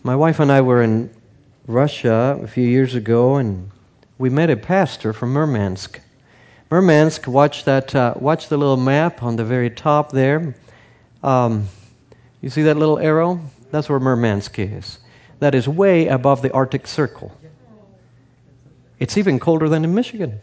My wife and I were in Russia a few years ago, and we met a pastor from Murmansk. Murmansk, watch the little map on the very top there. You see that little arrow? That's where Murmansk is. That is way above the Arctic Circle. It's even colder than in Michigan.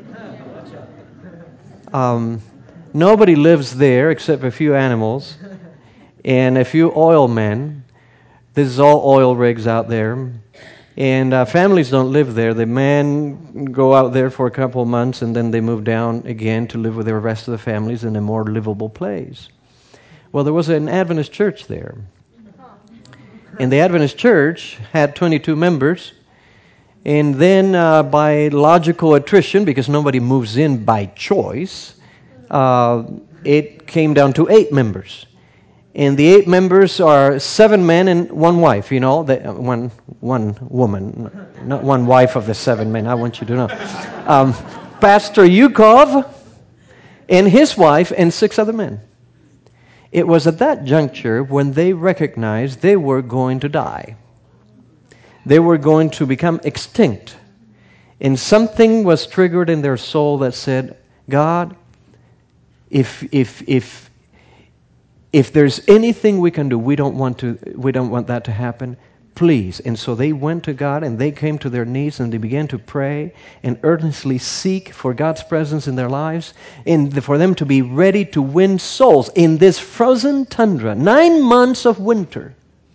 Nobody lives there except a few animals and a few oil men. This is all oil rigs out there. And families don't live there. The men go out there for a couple of months and then they move down again to live with the rest of the families in a more livable place. Well, there was an Adventist church there. And the Adventist church had 22 members. And then by logical attrition, because nobody moves in by choice, it came down to 8 members. And the 8 members are 7 men and 1 wife, one woman, not one wife of the 7 men, I want you to know. Pastor Yukov and his wife and 6 other men. It was at that juncture when they recognized they were going to die. They were going to become extinct. And something was triggered in their soul that said, God, if there's anything we can do, we don't want that to happen, please. And so they went to God and they came to their knees and they began to pray and earnestly seek for God's presence in their lives and for them to be ready to win souls in this frozen tundra, 9 months of winter.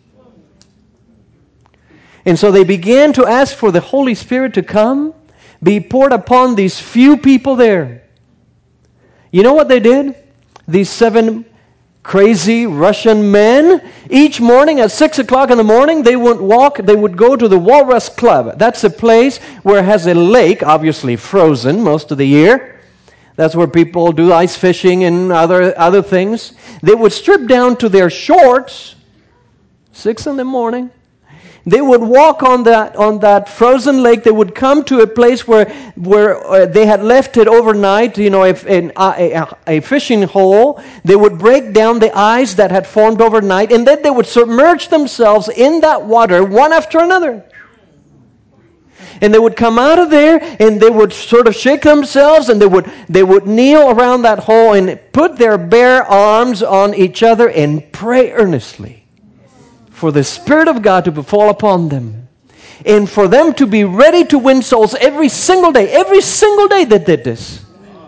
And so they began to ask for the Holy Spirit to come, be poured upon these few people there. You know what they did? These 7 crazy Russian men, each morning at 6 o'clock in the morning, they would go to the Walrus Club. That's a place where it has a lake, obviously frozen most of the year. That's where people do ice fishing and other things. They would strip down to their shorts, 6 in the morning. They would walk on that frozen lake. They would come to a place where they had left it overnight, a fishing hole. They would break down the ice that had formed overnight, and then they would submerge themselves in that water one after another. And they would come out of there, and they would sort of shake themselves, and they would kneel around that hole and put their bare arms on each other and pray earnestly for the Spirit of God to fall upon them. And for them to be ready to win souls every single day. Every single day they did this.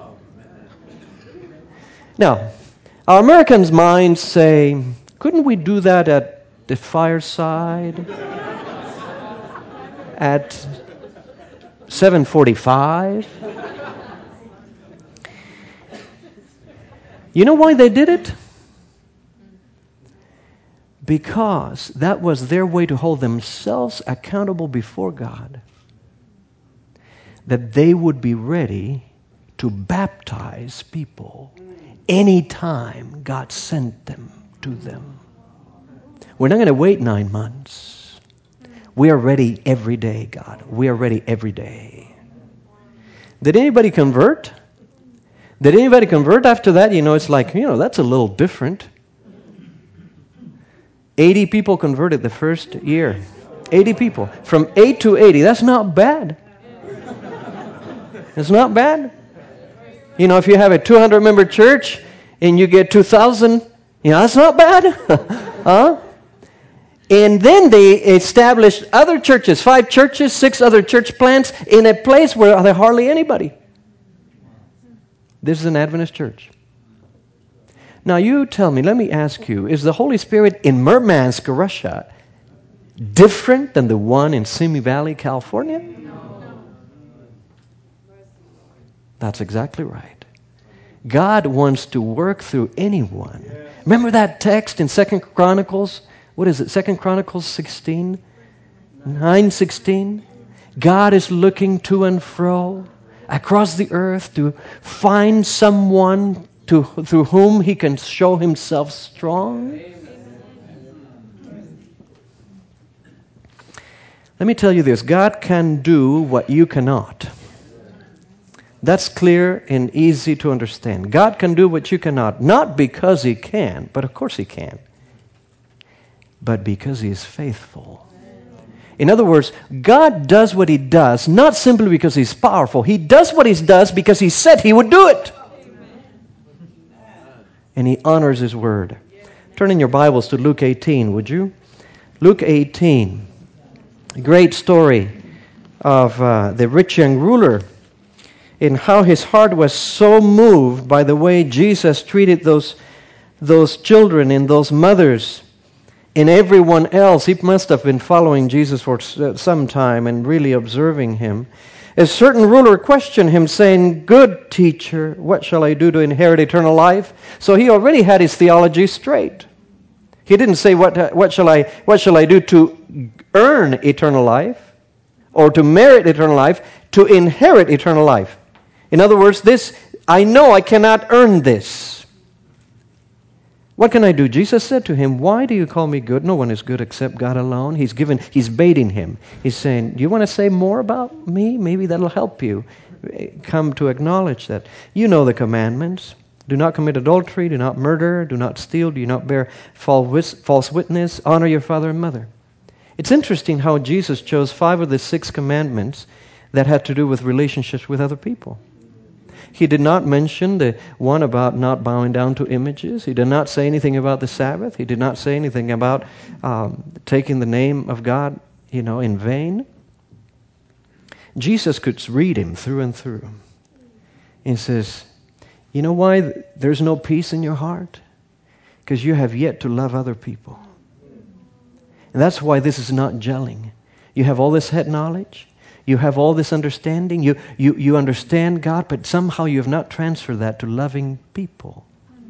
Now, our Americans' minds say, couldn't we do that at the fireside? At 7:45? You know why they did it? Because that was their way to hold themselves accountable before God. That they would be ready to baptize people anytime God sent them to them. We're not going to wait 9 months. We are ready every day, God. We are ready every day. Did anybody convert? Did anybody convert after that? It's like, that's a little different. 80 people converted the first year. 80 people. From 8 to 80. That's not bad. It's not bad. If you have a 200-member church and you get 2,000, that's not bad. Huh? And then they established other churches, 5 churches, 6 other church plants in a place where there hardly anybody. This is an Adventist church. Now you tell me, let me ask you, is the Holy Spirit in Murmansk, Russia, different than the one in Simi Valley, California? No. That's exactly right. God wants to work through anyone. Remember that text in 2 Chronicles? What is it? 2 Chronicles 16? 9:16? God is looking to and fro across the earth to find someone through whom He can show Himself strong. Let me tell you this. God can do what you cannot. That's clear and easy to understand. God can do what you cannot. Not because He can, but of course He can. but because He is faithful. In other words, God does what He does not simply because He's powerful. He does what He does because He said He would do it. And He honors His word. Turn in your Bibles to Luke 18, would you? Luke 18. A great story of the rich young ruler, in how his heart was so moved by the way Jesus treated those children and those mothers and everyone else. He must have been following Jesus for some time and really observing Him. A certain ruler questioned Him, saying, "Good teacher, what shall I do to inherit eternal life?" So he already had his theology straight. He didn't say, what shall I do to earn eternal life or to merit eternal life, to inherit eternal life. In other words, I know I cannot earn this. What can I do? Jesus said to him, "Why do you call me good? No one is good except God alone." He's baiting him. He's saying, "Do you want to say more about me? Maybe that'll help you come to acknowledge that. You know the commandments. Do not commit adultery, do not murder, do not steal, do not bear false witness, honor your father and mother." It's interesting how Jesus chose 5 of the 6 commandments that had to do with relationships with other people. He did not mention the one about not bowing down to images. He did not say anything about the Sabbath. He did not say anything about taking the name of God, in vain. Jesus could read him through and through. He says, "You know why there's no peace in your heart? Because you have yet to love other people. And that's why this is not gelling. You have all this head knowledge. You have all this understanding. You understand God, but somehow you have not transferred that to loving people."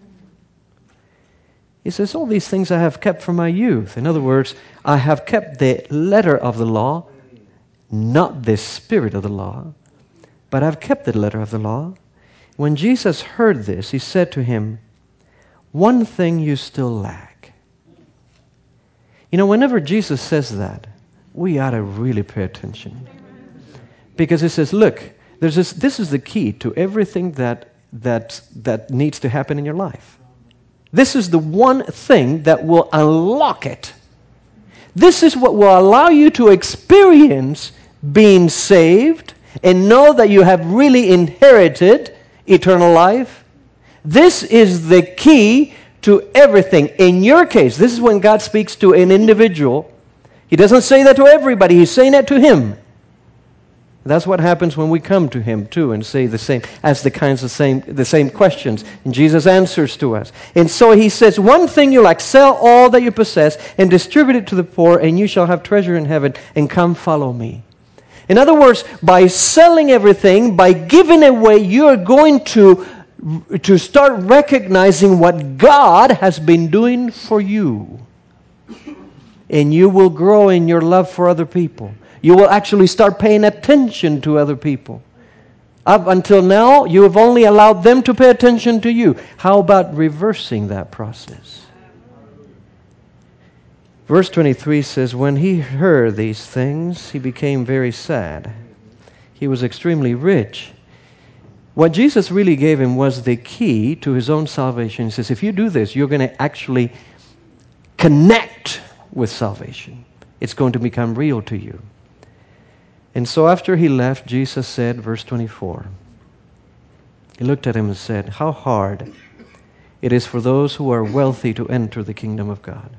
He says, "All these things I have kept from my youth." In other words, I have kept the letter of the law, not the spirit of the law, but I've kept the letter of the law. When Jesus heard this, He said to him, "One thing you still lack." Whenever Jesus says that, we ought to really pay attention. Because He says, look, this is the key to everything that needs to happen in your life. This is the one thing that will unlock it. This is what will allow you to experience being saved and know that you have really inherited eternal life. This is the key to everything. In your case, this is when God speaks to an individual. He doesn't say that to everybody. He's saying that to him. That's what happens when we come to Him too and say the same questions. And Jesus answers to us. And so He says, "One thing you lack, sell all that you possess and distribute it to the poor, and you shall have treasure in heaven, and come follow me." In other words, by selling everything, by giving away, you are going to start recognizing what God has been doing for you. And you will grow in your love for other people. You will actually start paying attention to other people. Up until now, you have only allowed them to pay attention to you. How about reversing that process? Verse 23 says, "When he heard these things, he became very sad. He was extremely rich." What Jesus really gave him was the key to his own salvation. He says, if you do this, you're going to actually connect with salvation. It's going to become real to you. And so after he left, Jesus said, verse 24, He looked at him and said, "How hard it is for those who are wealthy to enter the kingdom of God."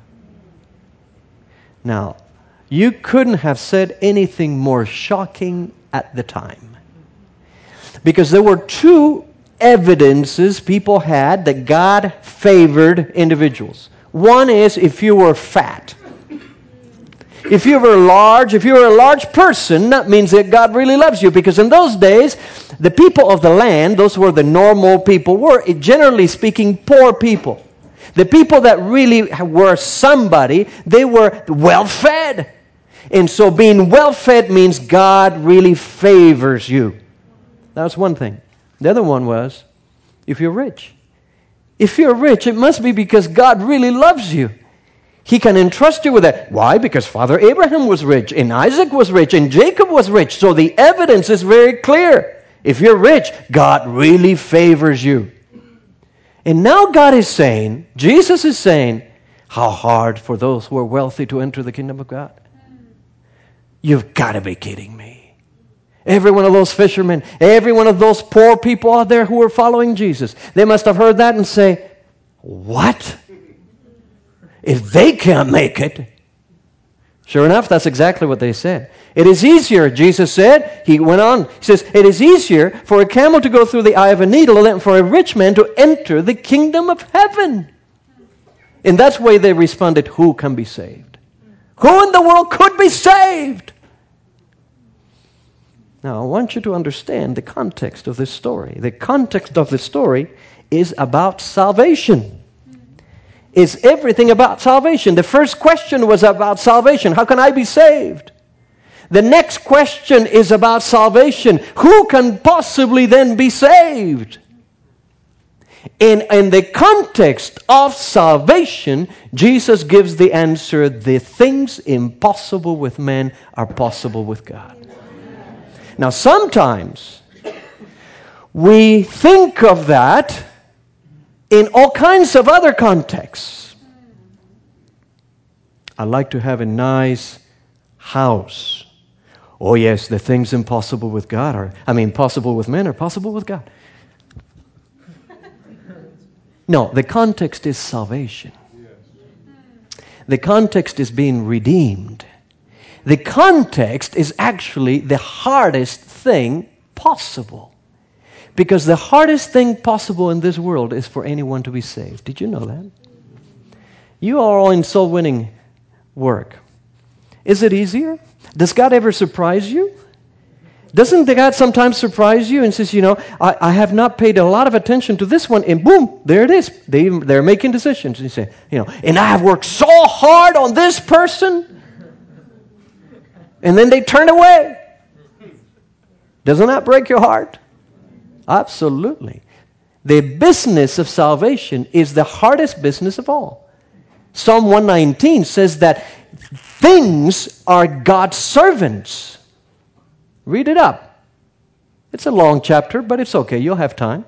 Now, you couldn't have said anything more shocking at the time. Because there were 2 evidences people had that God favored individuals. One is if you were fat. If you were a large person, that means that God really loves you. Because in those days, the people of the land, those were the normal people, were, generally speaking, poor people. The people that really were somebody, they were well-fed. And so being well-fed means God really favors you. That's one thing. The other one was, if you're rich. If you're rich, it must be because God really loves you. He can entrust you with that. Why? Because Father Abraham was rich, and Isaac was rich, and Jacob was rich. So the evidence is very clear. If you're rich, God really favors you. And now God is saying, Jesus is saying, How hard for those who are wealthy to enter the kingdom of God. You've got to be kidding me. Every one of those fishermen, every one of those poor people out there who were following Jesus, they must have heard that and say, what? If they can't make it. Sure enough, that's exactly what they said. It is easier, Jesus said, he went on, he says, it is easier for a camel to go through the eye of a needle than for a rich man to enter the kingdom of heaven. In that way they responded, who can be saved? Who in the world could be saved? Now, I want you to understand the context of this story. The context of the story is about salvation. It's everything about salvation. The first question was about salvation. How can I be saved? The next question is about salvation. Who can possibly then be saved? In the context of salvation, Jesus gives the answer, the things impossible with men are possible with God. Now, sometimes we think of that in all kinds of other contexts. I like to have a nice house. Oh yes, the things impossible with God possible with men are possible with God. No, the context is salvation. The context is being redeemed. The context is actually the hardest thing possible. Because the hardest thing possible in this world is for anyone to be saved. Did you know that? You are all in soul winning work. Is it easier? Does God ever surprise you? Doesn't the God sometimes surprise you and says, I have not paid a lot of attention to this one, and boom, there it is. They're making decisions. And you say, and I have worked so hard on this person, and then they turn away. Doesn't that break your heart? Absolutely. The business of salvation is the hardest business of all. Psalm 119 says that things are God's servants. Read it up. It's a long chapter, but it's okay. You'll have time.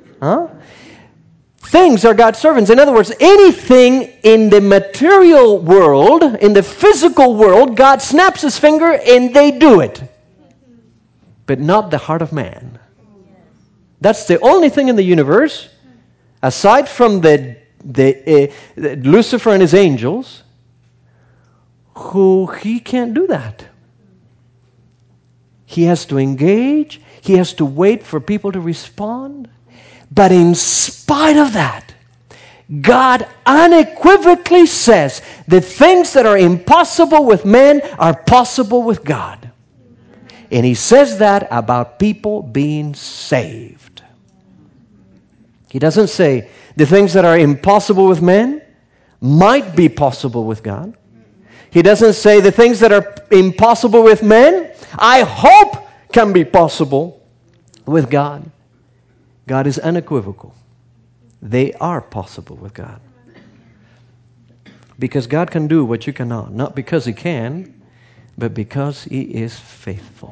Things are God's servants. In other words, anything in the material world, in the physical world, God snaps his finger and they do it. But not the heart of man. That's the only thing in the universe, aside from the Lucifer and his angels, who he can't do that. He has to engage. He has to wait for people to respond. But in spite of that, God unequivocally says the things that are impossible with men are possible with God. And he says that about people being saved. He doesn't say the things that are impossible with men might be possible with God. He doesn't say the things that are impossible with men, I hope can be possible with God. God is unequivocal. They are possible with God. Because God can do what you cannot. Not because He can, but because He is faithful.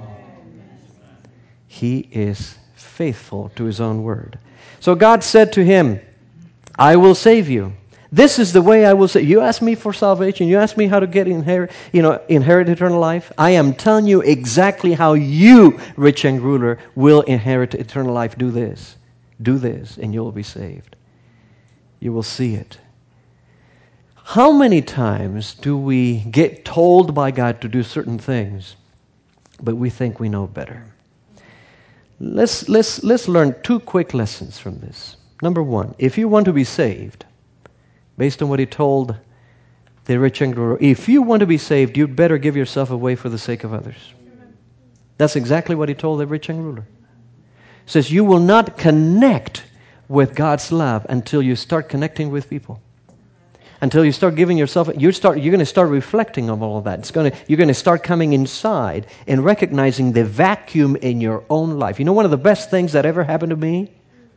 He is faithful to His own word. So God said to him, I will save you. This is the way I will save you. You ask me for salvation. You ask me how to get inherit eternal life. I am telling you exactly how you, rich young ruler, will inherit eternal life. Do this. Do this, and you will be saved. You will see it. How many times do we get told by God to do certain things, but we think we know better? Let's learn two quick lessons from this. Number one, if you want to be saved, based on what he told the rich young ruler, if you want to be saved, you'd better give yourself away for the sake of others. That's exactly what he told the rich young ruler. He says, you will not connect with God's love until you start connecting with people. Until you start giving yourself, you're going to start reflecting on all of that. You're going to start coming inside and recognizing the vacuum in your own life. You know, one of the best things that ever happened to me?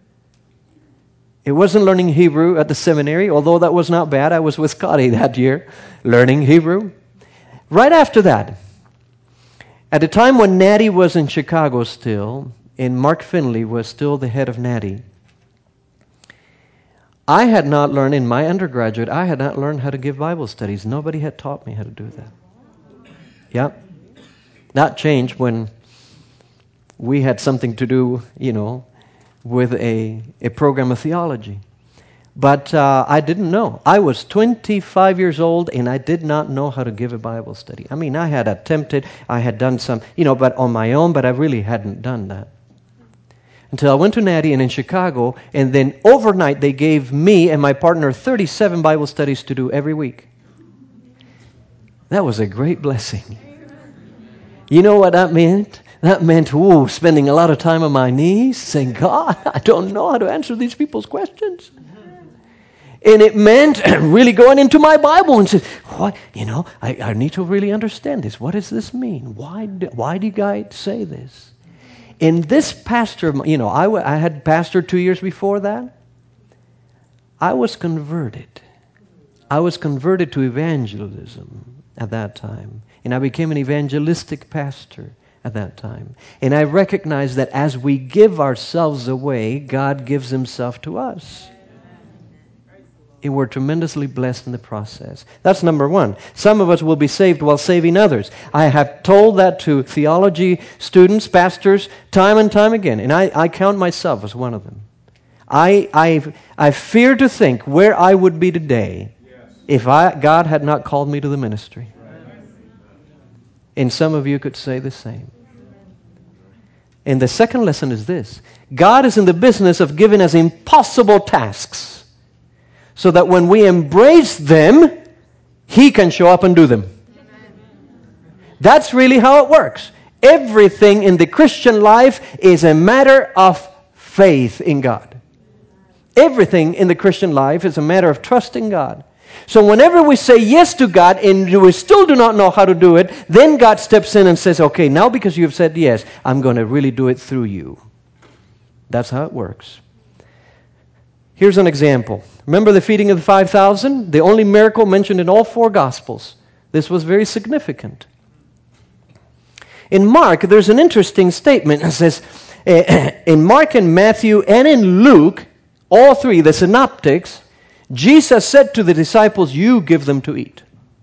It wasn't learning Hebrew at the seminary, although that was not bad. I was with Scotty that year learning Hebrew. Right after that, at the time when Natty was in Chicago still, and Mark Finley was still the head of Natty, I had not learned, in my undergraduate, I had not learned how to give Bible studies. Nobody had taught me how to do that. Yeah. That changed when we had something to do, with a program of theology. But I didn't know. I was 25 years old, and I did not know how to give a Bible study. I mean, I had attempted, I had done some, but on my own, but I really hadn't done that. Until I went to Natty and in Chicago, and then overnight they gave me and my partner 37 Bible studies to do every week. That was a great blessing. You know what that meant? That meant, spending a lot of time on my knees, saying, God, I don't know how to answer these people's questions. And it meant really going into my Bible and saying, what? I need to really understand this. What does this mean? Why do you guys say this? And this pastor, I had pastored 2 years before that. I was converted. I was converted to evangelism at that time. And I became an evangelistic pastor at that time. And I recognized that as we give ourselves away, God gives Himself to us. And we're tremendously blessed in the process. That's number one. Some of us will be saved while saving others. I have told that to theology students, pastors, time and time again. And I count myself as one of them. I fear to think where I would be today if God had not called me to the ministry. And some of you could say the same. And the second lesson is this. God is in the business of giving us impossible tasks, so that when we embrace them, He can show up and do them. That's really how it works. Everything in the Christian life is a matter of faith in God. Everything in the Christian life is a matter of trusting God. So whenever we say yes to God and we still do not know how to do it, then God steps in and says, okay, now because you've said yes, I'm going to really do it through you. That's how it works. Here's an example. Remember the feeding of the 5,000? The only miracle mentioned in all four Gospels. This was very significant. In Mark, there's an interesting statement. It says, in Mark and Matthew and in Luke, all three, the synoptics, Jesus said to the disciples, you give them to eat.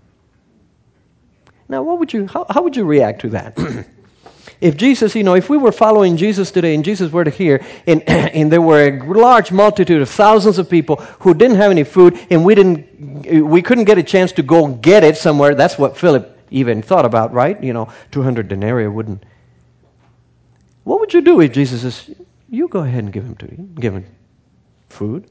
Now, how would you react to that? If Jesus, if we were following Jesus today and Jesus were to hear, and there were a large multitude of thousands of people who didn't have any food, and we couldn't get a chance to go get it somewhere. That's what Philip even thought about, right? 200 denarii wouldn't. What would you do if Jesus says, you go ahead and give him food?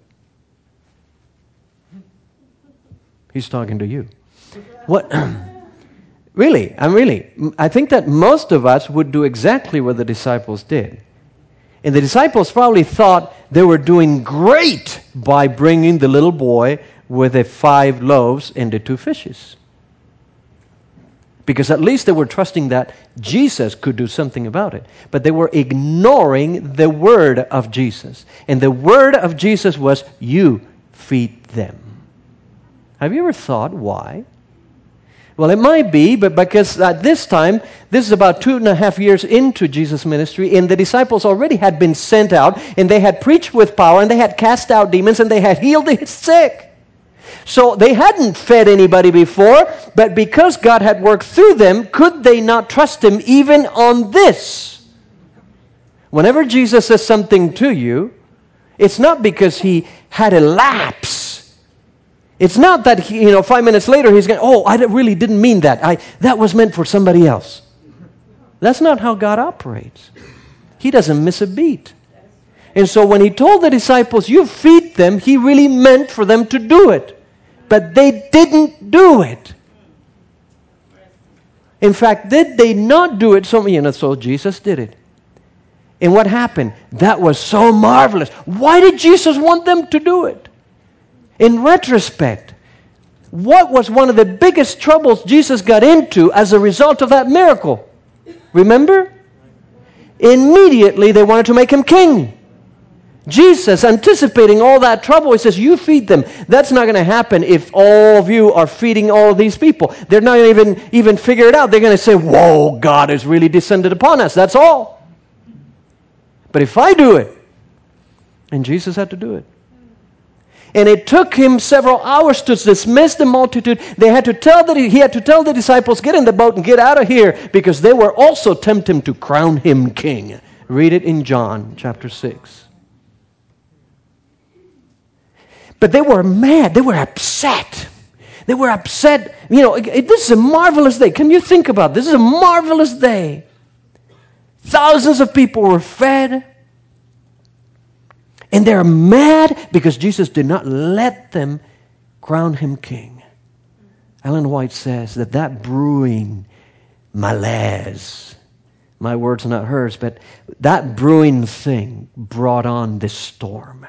He's talking to you. What? Really, I think that most of us would do exactly what the disciples did. And the disciples probably thought they were doing great by bringing the little boy with the 5 loaves and the 2 fishes. Because at least they were trusting that Jesus could do something about it. But they were ignoring the word of Jesus. And the word of Jesus was, you feed them. Have you ever thought why? Well, it might be, but because at this time, this is about 2.5 years into Jesus' ministry, and the disciples already had been sent out, and they had preached with power, and they had cast out demons, and they had healed the sick. So they hadn't fed anybody before, but because God had worked through them, could they not trust Him even on this? Whenever Jesus says something to you, it's not because He had a lapse. It's not that, 5 minutes later he's going, I really didn't mean that. That was meant for somebody else. That's not how God operates. He doesn't miss a beat. And so when He told the disciples, you feed them, He really meant for them to do it. But they didn't do it. In fact, did they not do it? So Jesus did it. And what happened? That was so marvelous. Why did Jesus want them to do it? In retrospect, what was one of the biggest troubles Jesus got into as a result of that miracle? Remember? Immediately they wanted to make Him king. Jesus, anticipating all that trouble, He says, you feed them. That's not going to happen if all of you are feeding all of these people. They're not going to even figure it out. They're going to say, whoa, God has really descended upon us. That's all. But if I do it, and Jesus had to do it. And it took him several hours to dismiss the multitude. He had to tell the disciples, get in the boat and get out of here, because they were also tempting to crown him king. Read it in John chapter 6. But they were mad. They were upset. They were upset. This is a marvelous day. Can you think about this? This is a marvelous day. Thousands of people were fed. And they're mad because Jesus did not let them crown him king. Ellen White says that brewing malaise, my words not hers, but that brewing thing brought on this storm.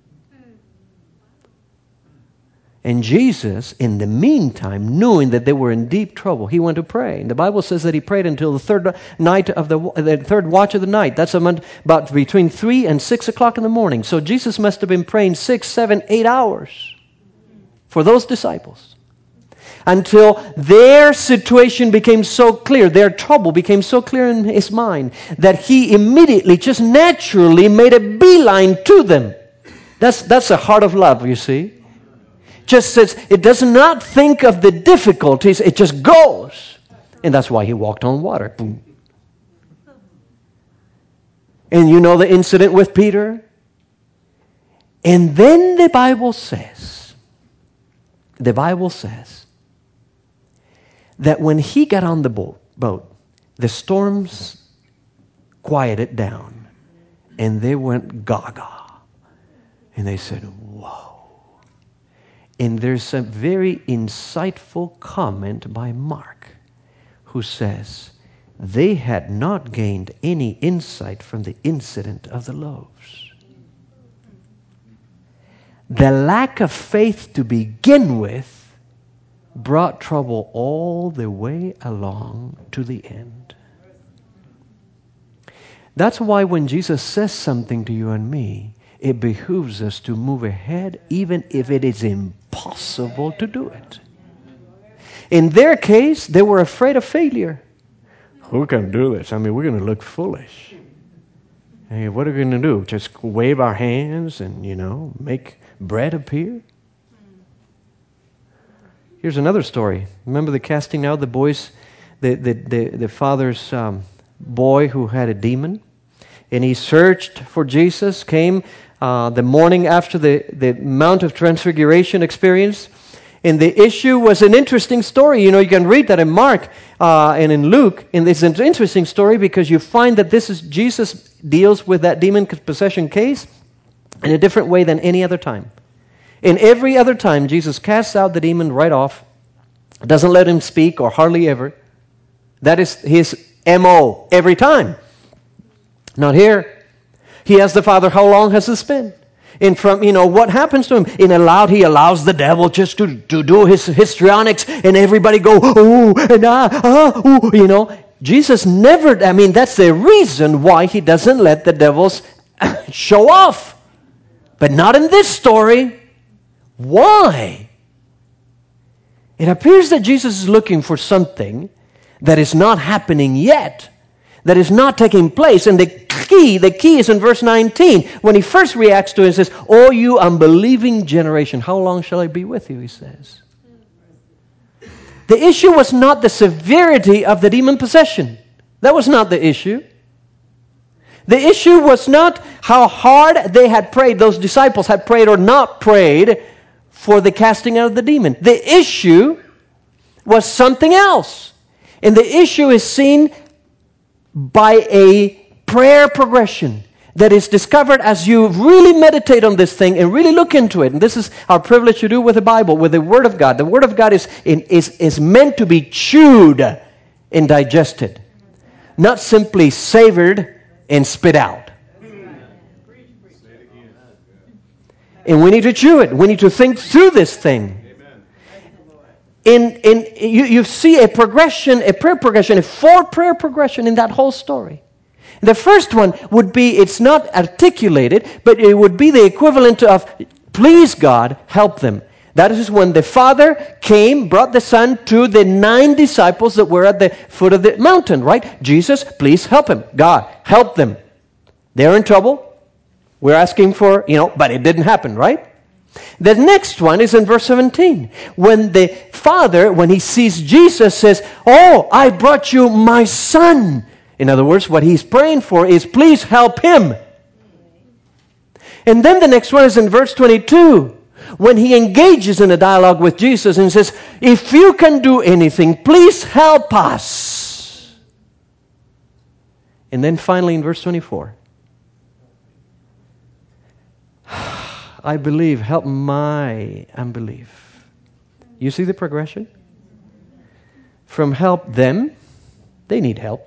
And Jesus, in the meantime, knowing that they were in deep trouble, he went to pray. And the Bible says that he prayed until the third watch of the night. That's about between 3 and 6 o'clock in the morning. So Jesus must have been praying 6, 7, 8 hours for those disciples, until their situation became so clear, their trouble became so clear in his mind, that he immediately, just naturally, made a beeline to them. That's the heart of love, you see. Just says, it does not think of the difficulties, it just goes. And that's why he walked on water. Boom. And you know the incident with Peter? And then the Bible says that when he got on the boat, the storms quieted down, and they went gaga. And they said, whoa. And there's a very insightful comment by Mark, who says, they had not gained any insight from the incident of the loaves. The lack of faith to begin with brought trouble all the way along to the end. That's why when Jesus says something to you and me, it behooves us to move ahead even if it is impossible to do it. In their case, they were afraid of failure. Who can do this? We're going to look foolish. Hey, what are we going to do? Just wave our hands and, make bread appear? Here's another story. Remember the casting out the boys, the father's boy who had a demon? And he searched for Jesus, came the morning after the Mount of Transfiguration experience. And the issue was an interesting story. You can read that in Mark and in Luke. And it's an interesting story because you find that Jesus deals with that demon possession case in a different way than any other time. In every other time, Jesus casts out the demon right off, doesn't let him speak or hardly ever. That is his MO every time. Not here. He asks the Father, how long has this been? And what happens to him? He allows the devil just to do his histrionics, and everybody go, ooh, and ooh, Jesus never, that's the reason why he doesn't let the devils show off. But not in this story. Why? It appears that Jesus is looking for something that is not happening yet, that is not taking place. And the key is in verse 19. When he first reacts to it, he says, "Oh, you unbelieving generation, how long shall I be with you?" he says. The issue was not the severity of the demon possession. That was not the issue. The issue was not how hard they had prayed, those disciples had prayed or not prayed for the casting out of the demon. The issue was something else. And the issue is seen by a prayer progression that is discovered as you really meditate on this thing and really look into it. And this is our privilege to do with the Bible, with the Word of God. The Word of God is meant to be chewed and digested, not simply savored and spit out. And we need to chew it. We need to think through this thing. You see a progression, a prayer progression, a four-prayer progression in that whole story. The first one would be, it's not articulated, but it would be the equivalent of, please God, help them. That is when the Father came, brought the Son to the 9 disciples that were at the foot of the mountain, right? Jesus, please help him. God, help them. They're in trouble. We're asking for, but it didn't happen, right? The next one is in verse 17. When the father, when he sees Jesus, says, "Oh, I brought you my son." In other words, what he's praying for is, please help him. And then the next one is in verse 22. When he engages in a dialogue with Jesus and says, "If you can do anything, please help us." And then finally in verse 24. "I believe, help my unbelief." You see the progression? From help them, they need help,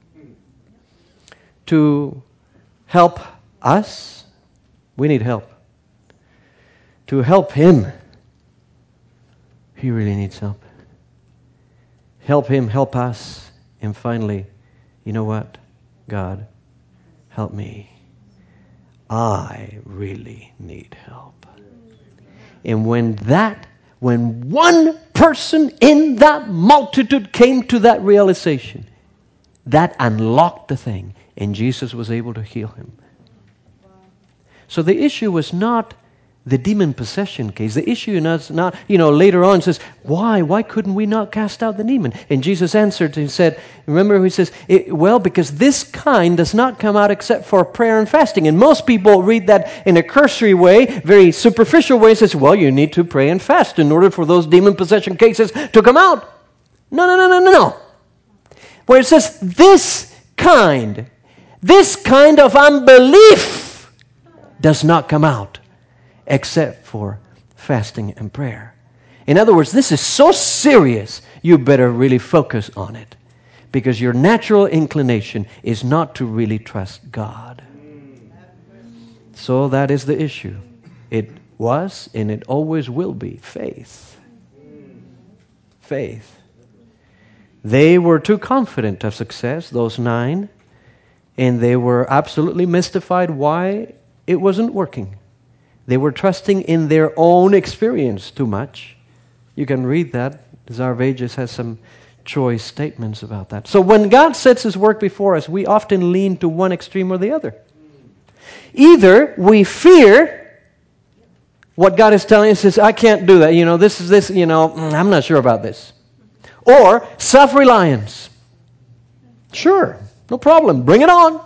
to help us, we need help, to help him, he really needs help. Help him, help us, and finally, you know what? God, help me. I really need help. And when one person in that multitude came to that realization, that unlocked the thing, and Jesus was able to heal him. So the issue was not the demon possession case. The issue is not, later on says, why couldn't we not cast out the demon? And Jesus answered and said, remember he says, because this kind does not come out except for prayer and fasting. And most people read that in a cursory way, very superficial way, says, well, you need to pray and fast in order for those demon possession cases to come out. No. Where it says, this kind of unbelief does not come out except for fasting and prayer. In other words, this is so serious, you better really focus on it, because your natural inclination is not to really trust God. So that is the issue. It was and it always will be faith. Faith. They were too confident of success, those 9, and they were absolutely mystified why it wasn't working. They were trusting in their own experience too much. You can read that. Czar Vegas has some choice statements about that. So when God sets His work before us, we often lean to one extreme or the other. Either we fear what God is telling us, says, I can't do that. I'm not sure about this. Or self-reliance. Sure, no problem. Bring it on.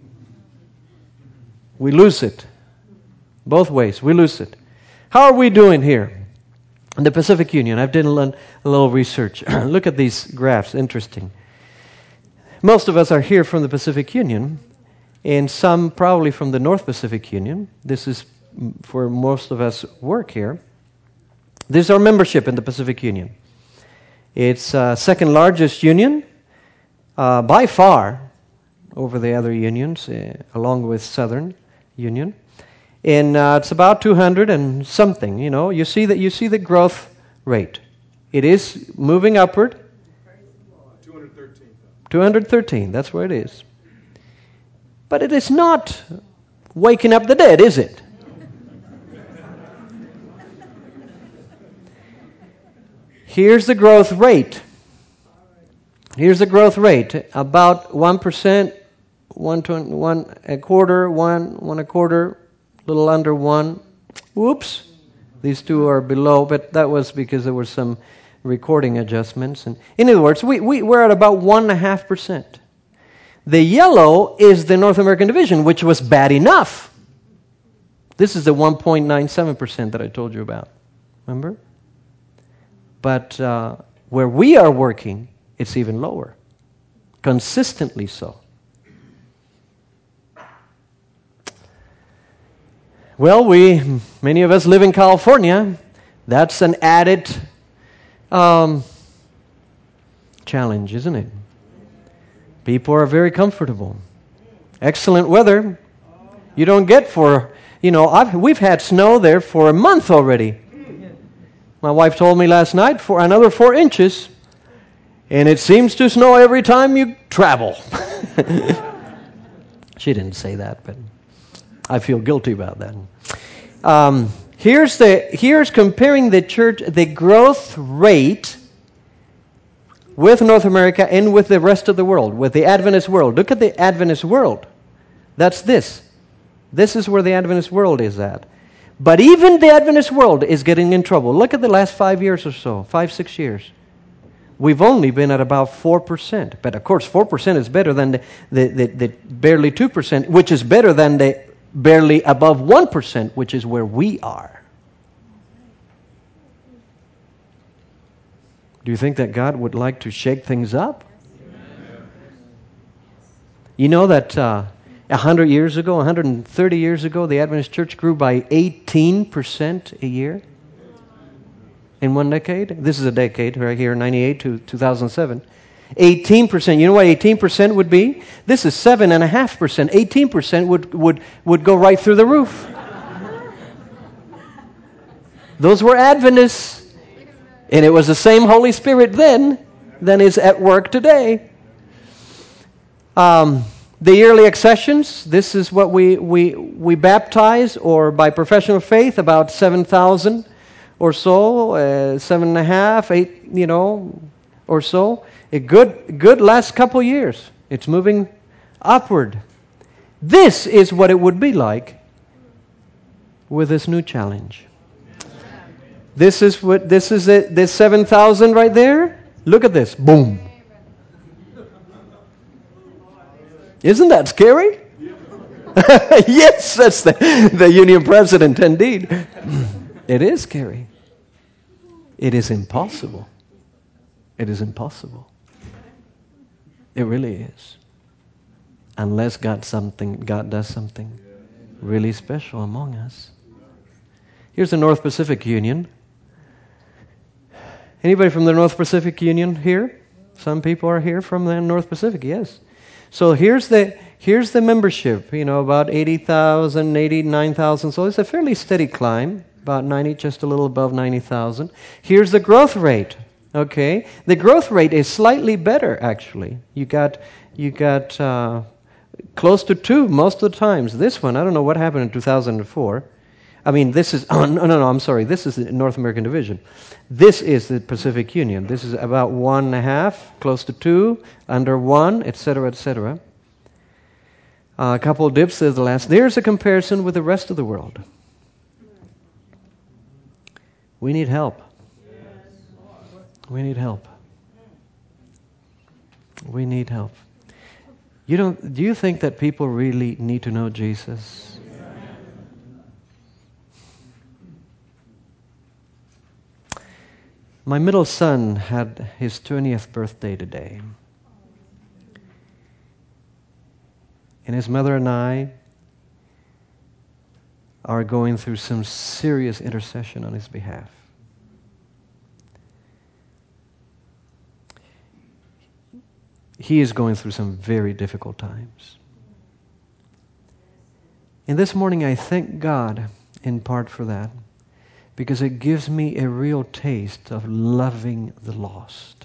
We lose it. Both ways, we lose it. How are we doing here? In the Pacific Union, I've done a little research. Look at these graphs, interesting. Most of us are here from the Pacific Union, and some probably from the North Pacific Union. This is for most of us work here. This is our membership in the Pacific Union. It's second largest union by far over the other unions, along with Southern Union. And it's about 200 and something. You see the growth rate. It is moving upward. 213. 213. That's where it is. But it is not waking up the dead, is it? Here's the growth rate. Here's the growth rate. About 1%, 1.25%, little under 1. Whoops. These two are below, but that was because there were some recording adjustments. And in other words, we're at about 1.5%. The yellow is the North American division, which was bad enough. This is the 1.97% that I told you about. Remember? But where we are working, it's even lower. Consistently so. Well, many of us live in California. That's an added challenge, isn't it? People are very comfortable. Excellent weather. You don't get we've had snow there for a month already. My wife told me last night for another 4 inches, and it seems to snow every time you travel. She didn't say that, but I feel guilty about that. Here's comparing the church, the growth rate with North America and with the rest of the world, with the Adventist world. Look at the Adventist world. That's this. This is where the Adventist world is at. But even the Adventist world is getting in trouble. Look at the last 5 years or so, 5, 6 years. We've only been at about 4%. But of course, 4% is better than the barely 2%, which is better than the barely above 1%, which is where we are. Do you think that God would like to shake things up? You know that 100 years ago, 130 years ago, the Adventist church grew by 18% a year in one decade. This is a decade right here, 98 to 2007. 18%. You know what 18% would be? This is 7.5%. 18% would go right through the roof. Those were Adventists. And it was the same Holy Spirit then than is at work today. The yearly accessions, this is what we baptize, or by profession of faith, about 7,000 or so, 7.5, 8, or so. A good last couple years. It's moving upward. This is what it would be like with this new challenge. This is it. This 7,000 right there. Look at this. Boom. Isn't that scary? Yes, that's the union president indeed. It is scary. It is impossible. It is impossible. It really is. Unless God does something really special among us. Here's the North Pacific Union. Anybody from the North Pacific Union here? Some people are here from the North Pacific, yes. So here's the membership, about 80,000, 89,000. So it's a fairly steady climb, about 90, just a little above 90,000. Here's the growth rate, okay? The growth rate is slightly better, actually. You got close to 2 most of the times. This one, I don't know what happened in 2004. I mean, this is, no, I'm sorry. This is the North American Division. This is the Pacific Union. This is about 1.5, close to 2, under 1, etc., etc. A couple of dips is the last. There's a comparison with the rest of the world. We need help. We need help. We need help. Do you think that people really need to know Jesus? My middle son had his 20th birthday today. And his mother and I are going through some serious intercession on his behalf. He is going through some very difficult times. And this morning I thank God in part for that, because it gives me a real taste of loving the lost.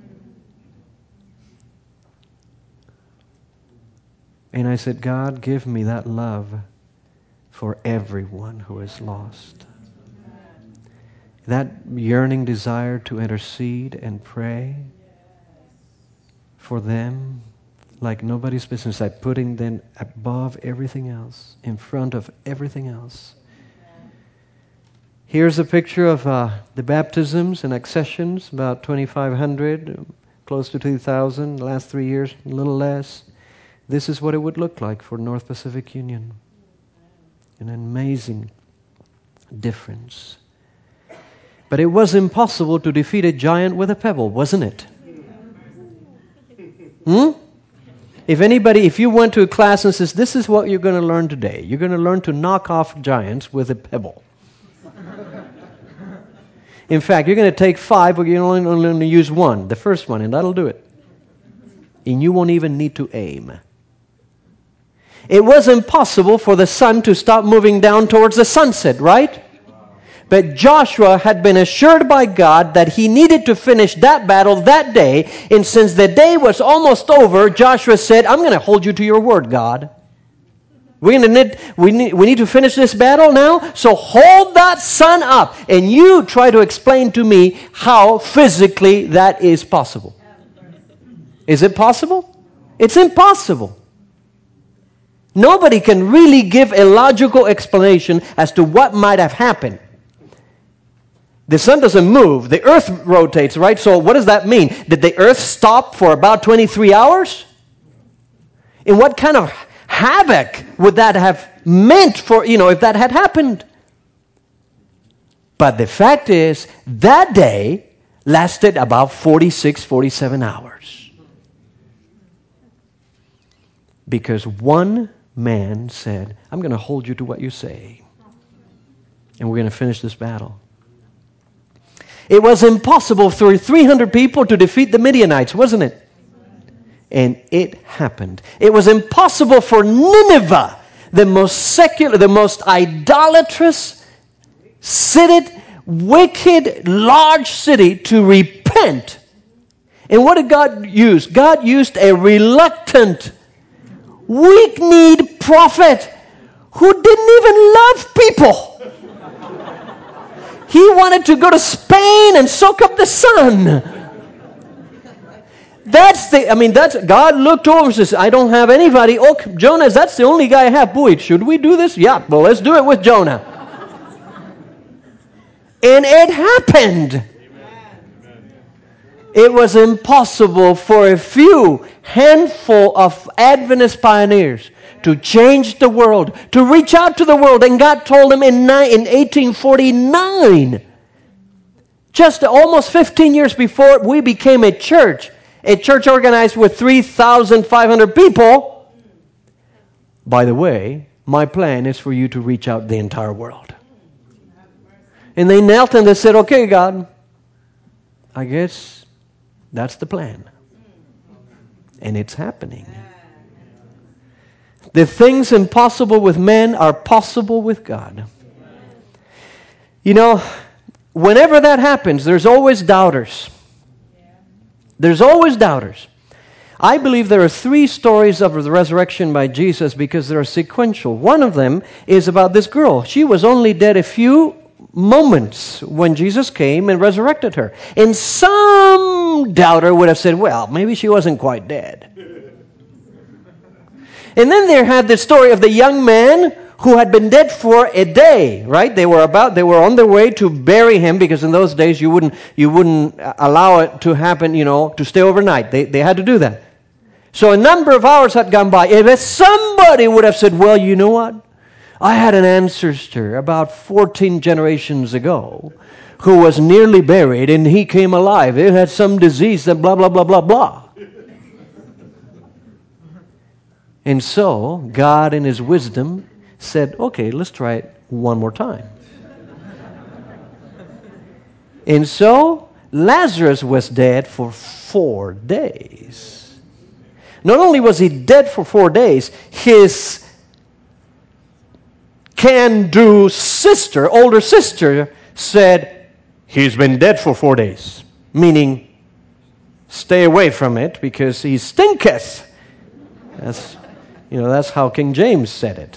And I said, God, give me that love for everyone who is lost. That yearning desire to intercede and pray for them like nobody's business, like putting them above everything else, in front of everything else. Here's a picture of the baptisms and accessions, about 2,500, close to 2,000, the last 3 years, a little less. This is what it would look like for North Pacific Union. An amazing difference. But it was impossible to defeat a giant with a pebble, wasn't it? If you went to a class and says, this is what you're going to learn today. You're going to learn to knock off giants with a pebble. In fact, you're going to take 5, but you're only going to use 1, the first one, and that'll do it. And you won't even need to aim. It was impossible for the sun to stop moving down towards the sunset, right? But Joshua had been assured by God that he needed to finish that battle that day, and since the day was almost over, Joshua said, I'm going to hold you to your word, God. We need to finish this battle now, so hold that sun up, and you try to explain to me how physically that is possible. Is it possible? It's impossible. Nobody can really give a logical explanation as to what might have happened. The sun doesn't move. The earth rotates, right? So what does that mean? Did the earth stop for about 23 hours? And what kind of havoc would that have meant for, if that had happened? But the fact is, that day lasted about 46, 47 hours. Because one man said, I'm going to hold you to what you say. And we're going to finish this battle. It was impossible for 300 people to defeat the Midianites, wasn't it? And it happened. It was impossible for Nineveh, the most secular, the most idolatrous, wicked, large city, to repent. And what did God use? God used a reluctant, weak-kneed prophet who didn't even love people. He wanted to go to Spain and soak up the sun. God looked over and says, I don't have anybody. Oh, Jonah, that's the only guy I have. Boy, should we do this? Yeah, well, let's do it with Jonah. And it happened. It was impossible for a few handful of Adventist pioneers to change the world, to reach out to the world. And God told them in 1849, just almost 15 years before we became a church organized with 3,500 people. By the way, my plan is for you to reach out the entire world. And they knelt and they said, okay, God, I guess that's the plan. And it's happening. The things impossible with men are possible with God. Whenever that happens, there's always doubters. There's always doubters. I believe there are 3 stories of the resurrection by Jesus because they're sequential. One of them is about this girl. She was only dead a few moments when Jesus came and resurrected her. And some doubter would have said, well, maybe she wasn't quite dead. And then there had the story of the young man who had been dead for a day, right? They were on their way to bury him because in those days you wouldn't allow it to happen, to stay overnight. They had to do that. So a number of hours had gone by. If somebody would have said, well, you know what? I had an ancestor about 14 generations ago who was nearly buried and he came alive. He had some disease that blah, blah, blah, blah, blah. And so God in His wisdom said, okay, let's try it one more time. And so Lazarus was dead for 4 days. Not only was he dead for 4 days, his can-do sister, older sister, said, he's been dead for 4 days. Meaning, stay away from it because he stinketh. That's how King James said it.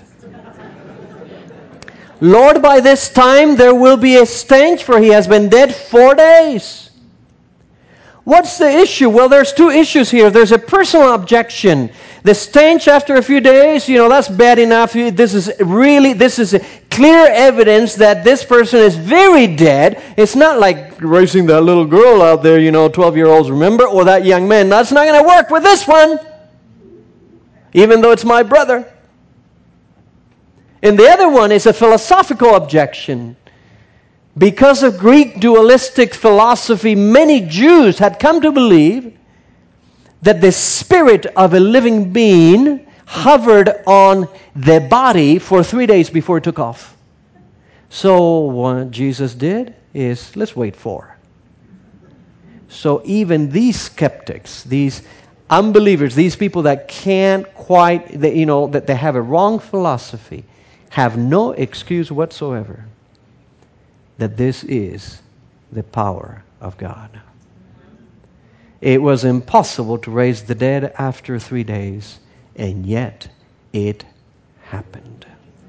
Lord, by this time there will be a stench, for he has been dead 4 days. What's the issue? Well, there's 2 issues here. There's a personal objection. The stench after a few days, that's bad enough. This is clear evidence that this person is very dead. It's not like raising that little girl out there, 12-year-olds, remember? Or that young man. That's not going to work with this one. Even though it's my brother. And the other one is a philosophical objection. Because of Greek dualistic philosophy, many Jews had come to believe that the spirit of a living being hovered on the body for 3 days before it took off. So what Jesus did is, let's wait for. So even these skeptics, these unbelievers, these people that can't quite, that they have a wrong philosophy, have no excuse whatsoever that this is the power of God. It was impossible to raise the dead after 3 days, and yet it happened.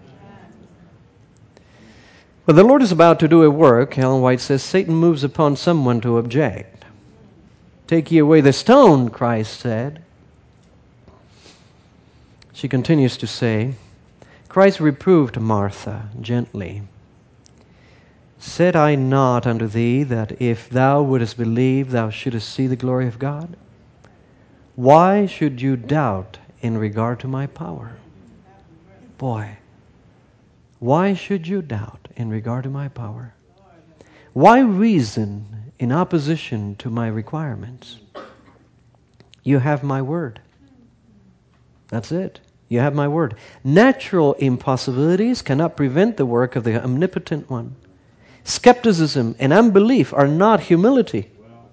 When the Lord is about to do a work, Ellen White says, Satan moves upon someone to object. Take ye away the stone, Christ said. She continues to say, Christ reproved Martha gently. Said I not unto thee that if thou wouldest believe, thou shouldest see the glory of God? Why should you doubt in regard to my power? Boy, why should you doubt in regard to my power? Why reason in opposition to my requirements? You have my word. That's it. You have my word. Natural impossibilities cannot prevent the work of the omnipotent one. Skepticism and unbelief are not humility.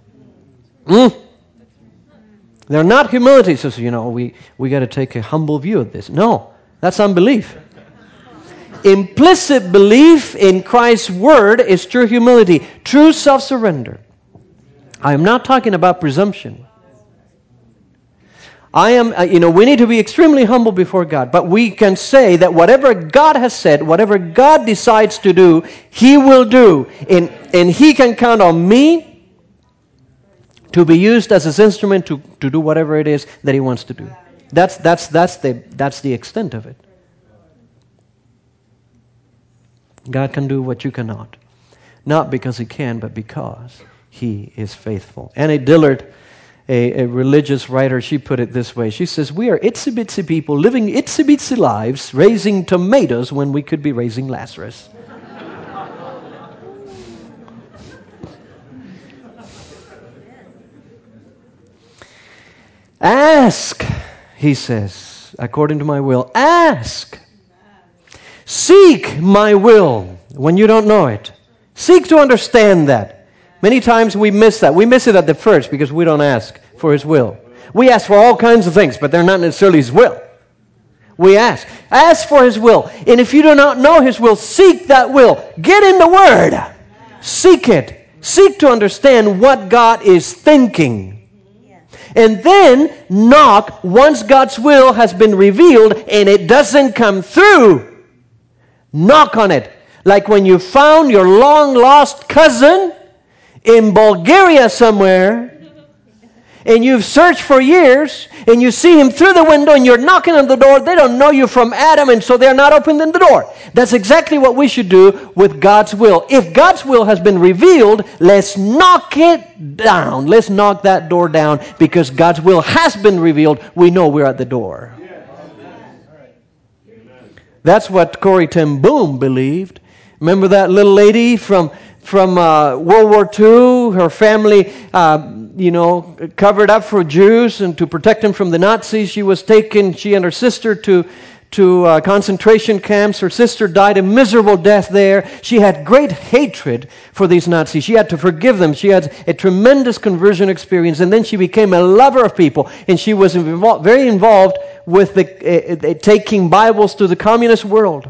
They're not humility. So, we got to take a humble view of this. No, that's unbelief. Implicit belief in Christ's word is true humility, true self-surrender. I am not talking about presumption. We need to be extremely humble before God, but we can say that whatever God has said, whatever God decides to do, He will do. And He can count on me to be used as His instrument to do whatever it is that He wants to do. That's the extent of it. God can do what you cannot. Not because He can, but because He is faithful. Annie Dillard, a religious writer, she put it this way. She says, we are itsy-bitsy people living itsy-bitsy lives, raising tomatoes when we could be raising Lazarus. Ask, he says, according to my will. Ask. Seek my will when you don't know it. Seek to understand that. Many times we miss that. We miss it at the first because we don't ask for His will. We ask for all kinds of things, but they're not necessarily His will. We ask. Ask for His will. And if you do not know His will, seek that will. Get in the Word. Seek it. Seek to understand what God is thinking. And then knock once God's will has been revealed and it doesn't come through. Knock on it. Like when you found your long-lost cousin in Bulgaria somewhere, and you've searched for years, and you see him through the window, and you're knocking on the door. They don't know you from Adam, and so they're not opening the door. That's exactly what we should do with God's will. If God's will has been revealed, let's knock it down. Let's knock that door down, because God's will has been revealed. We know we're at the door. That's what Corrie ten Boom believed. Remember that little lady from World War II? Her family, covered up for Jews and to protect them from the Nazis. She was taken, she and her sister, to concentration camps. Her sister died a miserable death there. She had great hatred for these Nazis. She had to forgive them. She had a tremendous conversion experience, and then she became a lover of people, and she was very involved with taking Bibles to the communist world.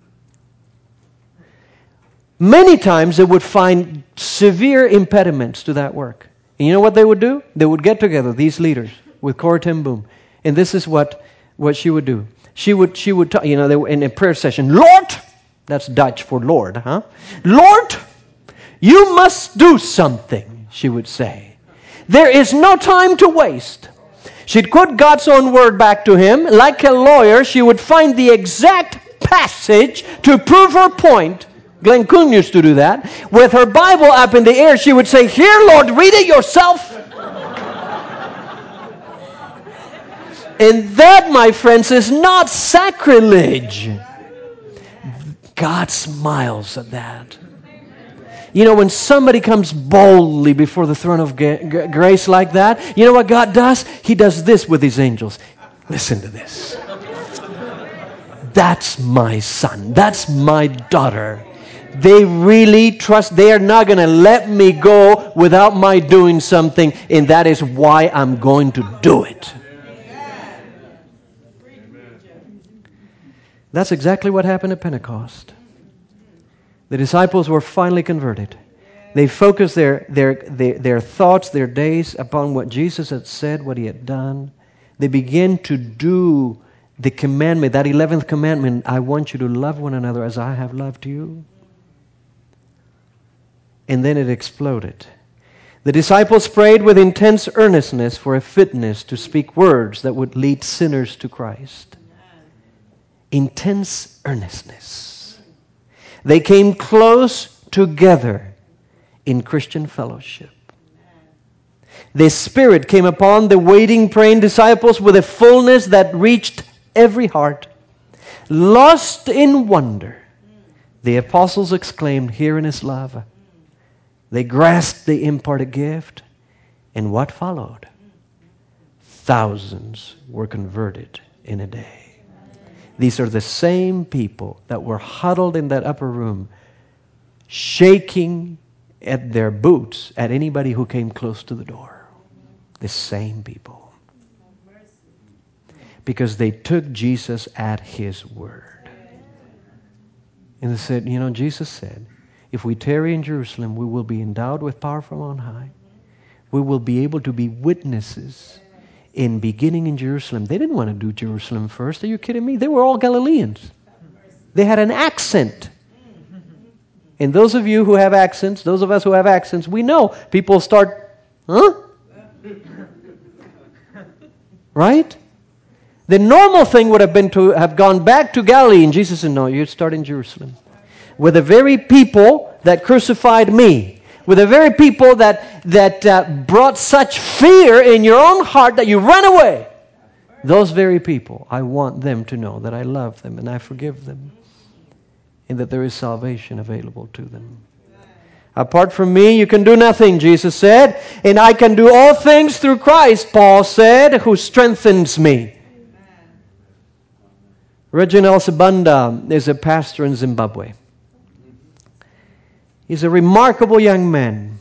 Many times they would find severe impediments to that work. And you know what they would do? They would get together, these leaders, with Corrie ten Boom. And this is what she would do. She would talk, they were in a prayer session. Lord, that's Dutch for Lord, huh? Lord, you must do something, she would say. There is no time to waste. She'd quote God's own word back to him. Like a lawyer, she would find the exact passage to prove her point. Glenn Kuhn used to do that. With her Bible up in the air, she would say, "Here, Lord, read it yourself." And that, my friends, is not sacrilege. God smiles at that. When somebody comes boldly before the throne of grace like that, you know what God does? He does this with His angels. Listen to this. That's my son. That's my daughter. They really trust. They are not going to let me go without my doing something, and that is why I'm going to do it. That's exactly what happened at Pentecost. The disciples were finally converted. They focused their thoughts, their days upon what Jesus had said, what He had done. They began to do the commandment, that 11th commandment, I want you to love one another as I have loved you. And then it exploded. The disciples prayed with intense earnestness for a fitness to speak words that would lead sinners to Christ. intense earnestness. They came close together in Christian fellowship. The Spirit came upon the waiting, praying disciples with a fullness that reached every heart. Lost in wonder, the apostles exclaimed, "Herein is love." They grasped the imparted gift, and what followed? Thousands were converted in a day. These are the same people that were huddled in that upper room, shaking at their boots at anybody who came close to the door. The same people. Because they took Jesus at His word. And they said, Jesus said, if we tarry in Jerusalem, we will be endowed with power from on high. We will be able to be witnesses in beginning in Jerusalem. They didn't want to do Jerusalem first. Are you kidding me? They were all Galileans. They had an accent. And those of you who have accents, those of us who have accents, we know people start, huh? Right? The normal thing would have been to have gone back to Galilee, and Jesus said, no, you start in Jerusalem. With the very people that crucified me, with the very people that brought such fear in your own heart that you ran away. Those very people, I want them to know that I love them and I forgive them, and that there is salvation available to them. Apart from me, you can do nothing, Jesus said. And I can do all things through Christ, Paul said, who strengthens me. Reginald Sibanda is a pastor in Zimbabwe. He's a remarkable young man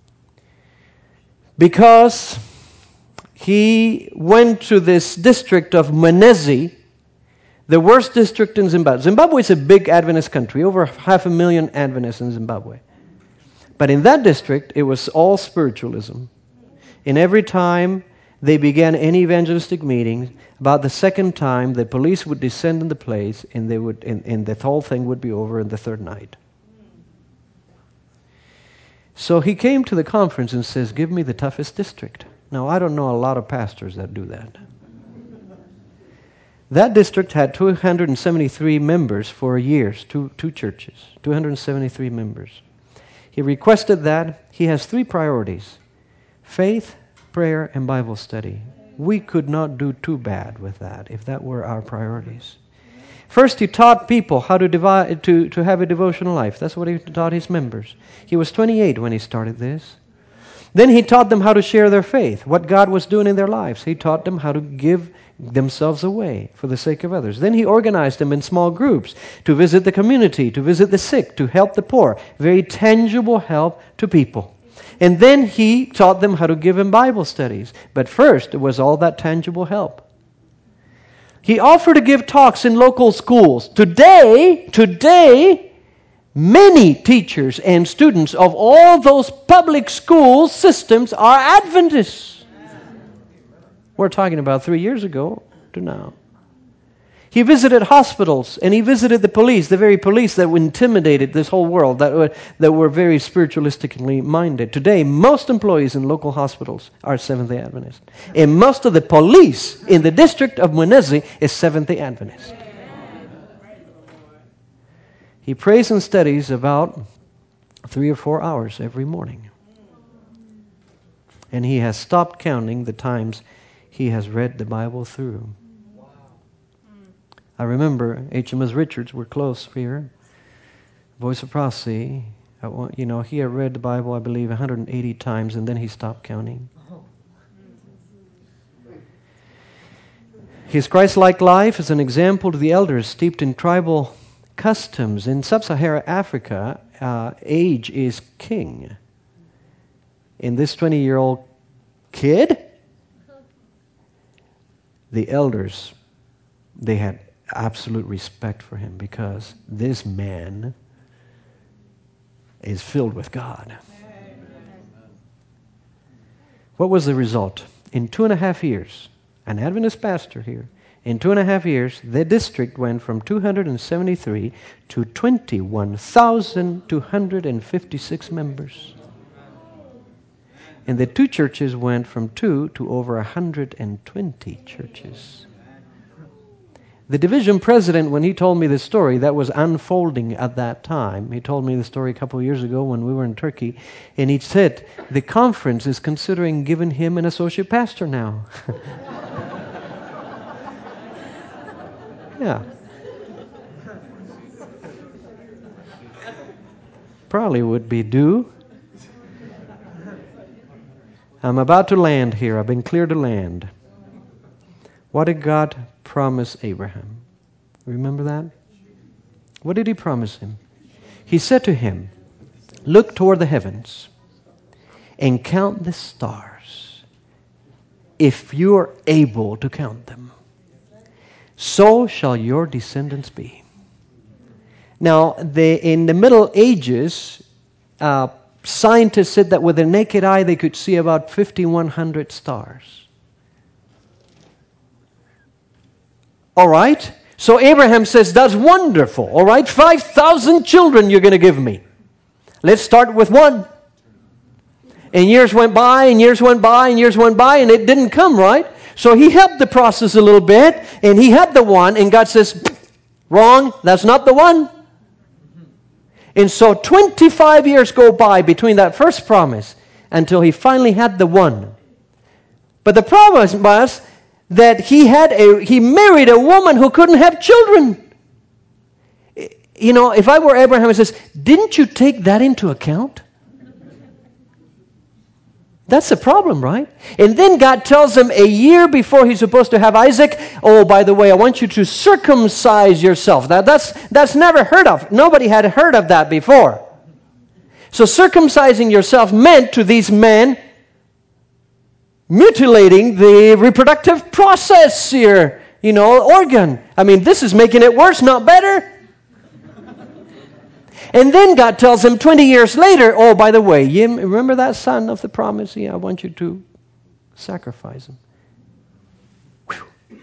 because he went to this district of Mwenezi, the worst district in Zimbabwe. Zimbabwe is a big Adventist country, over 500,000 Adventists in Zimbabwe. But in that district, it was all spiritualism. And every time they began any evangelistic meeting, about the second time, the police would descend in the place, and the whole thing would be over in the third night. So he came to the conference and says, give me the toughest district. Now, I don't know a lot of pastors that do that. That district had 273 members for years, two churches, 273 members. He requested that. He has 3 priorities: faith, prayer, and Bible study. We could not do too bad with that if that were our priorities. First, he taught people how to have a devotional life. That's what he taught his members. He was 28 when he started this. Then he taught them how to share their faith, what God was doing in their lives. He taught them how to give themselves away for the sake of others. Then he organized them in small groups to visit the community, to visit the sick, to help the poor. Very tangible help to people. And then he taught them how to give in Bible studies. But first, it was all that tangible help. He offered to give talks in local schools. Today, many teachers and students of all those public school systems are Adventists. We're talking about 3 years ago to now. He visited hospitals, and he visited the police, the very police that intimidated this whole world, that were very spiritualistically minded. Today, most employees in local hospitals are Seventh-day Adventists. And most of the police in the district of Mwenezi is Seventh-day Adventist. He prays and studies about 3 or 4 hours every morning. And he has stopped counting the times he has read the Bible through. I remember H.M.S. Richards, we're close here, Voice of Prophecy. He had read the Bible, I believe, 180 times, and then he stopped counting. His Christ-like life is an example to the elders steeped in tribal customs. In sub-Saharan Africa, age is king. In this 20-year-old kid, the elders, they had absolute respect for him because this man is filled with God. What was the result? In 2.5 years, an Adventist pastor here, in 2.5 years, the district went from 273 to 21,256 members. And the 2 churches went from 2 to over 120 churches. The division president, when he told me this story, that was unfolding at that time. He told me the story a couple of years ago when we were in Turkey, and he said the conference is considering giving him an associate pastor now. Yeah. Probably would be due. I'm about to land here. I've been cleared to land. What did God promise Abraham? Remember that? What did He promise him? He said to him, look toward the heavens and count the stars, if you are able to count them. So shall your descendants be. Now, in the Middle Ages, scientists said that with their naked eye they could see about 5,100 stars. All right? So Abraham says, that's wonderful. All right? 5,000 children you're going to give me. Let's start with one. And years went by, and years went by, and years went by, and it didn't come, right? So he helped the process a little bit, and he had the one, and God says, wrong, that's not the one. And so 25 years go by between that first promise until he finally had the one. But the problem was that he married a woman who couldn't have children. You know, if I were Abraham, I says, didn't you take that into account? That's the problem, right? And then God tells him a year before he's supposed to have Isaac, oh, by the way, I want you to circumcise yourself. That's never heard of. Nobody had heard of that before. So circumcising yourself meant to these men mutilating the reproductive process here, organ. I mean, this is making it worse, not better. And then God tells him 20 years later, oh, by the way, remember that son of the promise? Yeah, I want you to sacrifice him. Whew.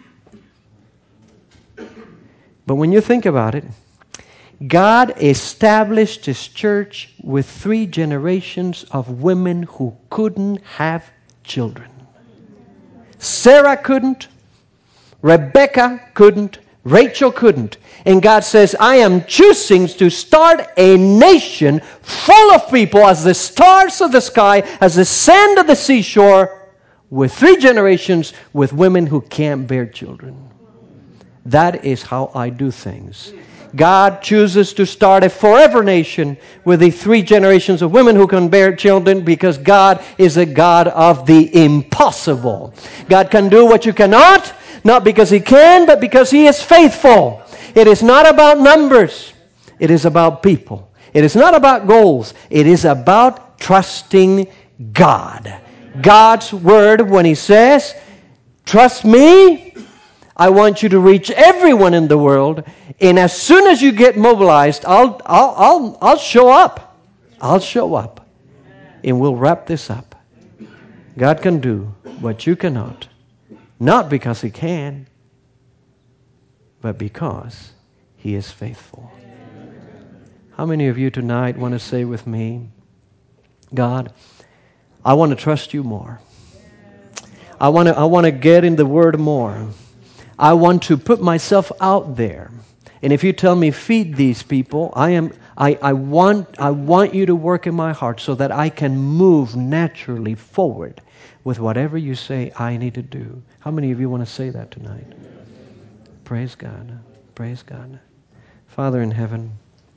But when you think about it, God established His church with 3 generations of women who couldn't have children. Sarah couldn't, Rebecca couldn't, Rachel couldn't. And God says, I am choosing to start a nation full of people as the stars of the sky, as the sand of the seashore, with 3 generations with women who can't bear children. That is how I do things. God chooses to start a forever nation with the 3 generations of women who can bear children because God is a God of the impossible. God can do what you cannot, not because He can, but because He is faithful. It is not about numbers. It is about people. It is not about goals. It is about trusting God. God's Word, when He says, trust me, I want you to reach everyone in the world, and as soon as you get mobilized, I'll show up. I'll show up. And we'll wrap this up. God can do what you cannot. Not because He can, but because He is faithful. How many of you tonight want to say with me, God, I want to trust You more. I want to get in the Word more. I want to put myself out there. And if you tell me feed these people, I want You to work in my heart so that I can move naturally forward with whatever You say I need to do. How many of you want to say that tonight? Praise God. Praise God. Father in heaven,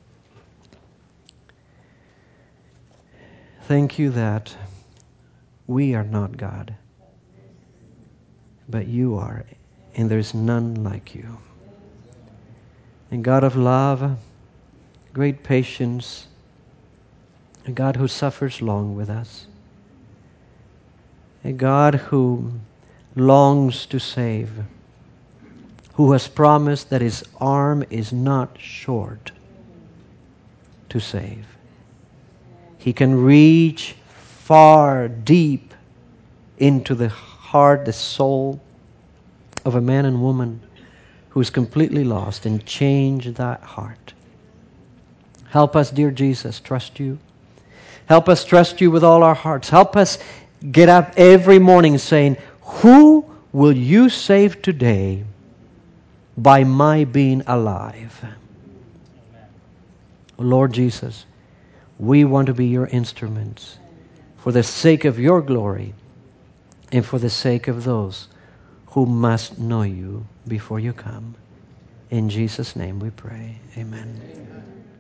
thank You that we are not God, but You are, and there's none like You. And God of love, great patience, a God who suffers long with us, a God who longs to save, who has promised that His arm is not short to save. He can reach far deep into the heart, the soul of a man and woman who is completely lost and change that heart. Help us, dear Jesus, trust You. Help us trust You with all our hearts. Help us get up every morning saying, who will You save today? by my being alive. Lord Jesus, we want to be your instruments for the sake of your glory and for the sake of those who must know you before you come. In Jesus' name we pray. Amen.